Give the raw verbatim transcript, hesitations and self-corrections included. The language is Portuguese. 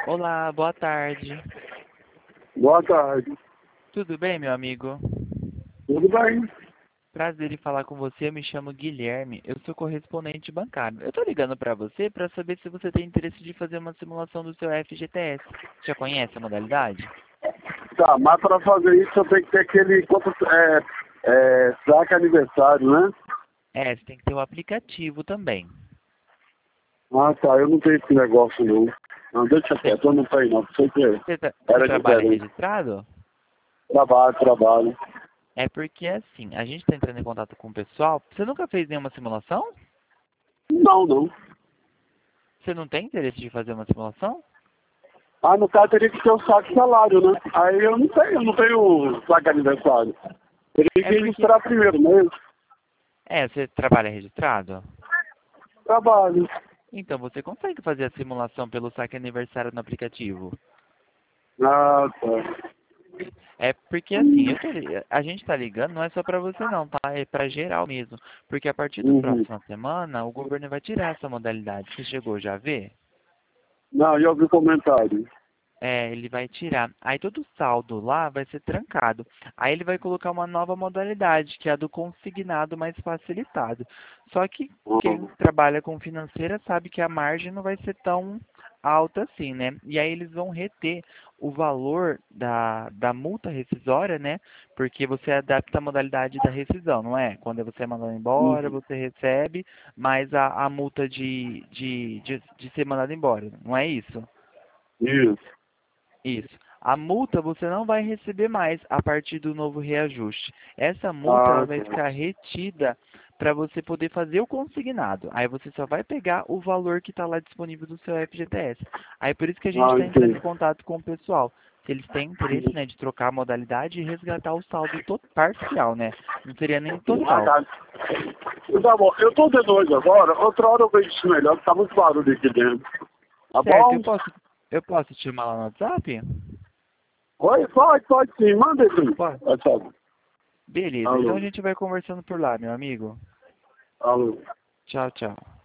Olá, boa tarde. Boa tarde. Tudo bem, meu amigo? Tudo bem? Prazer em falar com você. Eu me chamo Guilherme. Eu sou correspondente bancário. Eu tô ligando para você para saber se você tem interesse de fazer uma simulação do seu F G T S. Já conhece a modalidade? Tá, mas para fazer isso eu tenho que ter aquele quanto é, é, saque aniversário, né? É, você tem que ter o aplicativo também. Ah, tá, eu não tenho esse negócio não. Não, deixa Você, quieto, eu não tenho não. Sei que você, tra- você era trabalha diferente. registrado? Trabalho, trabalho. É porque assim, a gente está entrando em contato com o pessoal. Você nunca fez nenhuma simulação? Não, não. Você não tem interesse de fazer uma simulação? Ah, no caso teria que ter o saque salário, né? Aí eu não tenho, eu não tenho saque aniversário. Teria que É porque. registrar primeiro mesmo. É, você trabalha registrado? Trabalho. Então, você consegue fazer a simulação pelo saque aniversário no aplicativo. Ah, tá. É porque assim, eu tô, li- a gente tá ligando, não é só pra você não, tá? É pra geral mesmo. Porque a partir da Uhum. próxima semana, o governo vai tirar essa modalidade. Você chegou já a ver? Não, eu ouvi o comentário. É, ele vai tirar. Aí todo o saldo lá vai ser trancado. Aí ele vai colocar uma nova modalidade, que é a do consignado mais facilitado. Só que quem Uhum. trabalha com financeira sabe que a margem não vai ser tão alta assim, né? E aí eles vão reter o valor da, da multa rescisória, né? Porque você adapta a modalidade da rescisão, não é? Quando você é mandado embora, Uhum. você recebe, mais a, a multa de, de, de, de ser mandado embora, não é isso? Isso. Isso. A multa você não vai receber mais a partir do novo reajuste. Essa multa ela Ah, vai tá. ficar retida para você poder fazer o consignado. Aí você só vai pegar o valor que está lá disponível do seu F G T S. Aí por isso que a gente Ah, está entrando em entendi. contato com o pessoal. Se eles têm interesse, né, de trocar a modalidade e resgatar o saldo to- parcial, né? Não seria nem Ah, total. tá. Tá bom, eu tô de noite agora, outra hora eu vejo isso melhor, porque tá muito barulho aqui dentro. Tá Certo, eu bom? posso, eu posso te chamar lá no WhatsApp? Oi, pode, pode sim, manda aí. Pode. É só. Beleza, então a Alô, gente vai conversando por lá, meu amigo. alô. Tchau, tchau.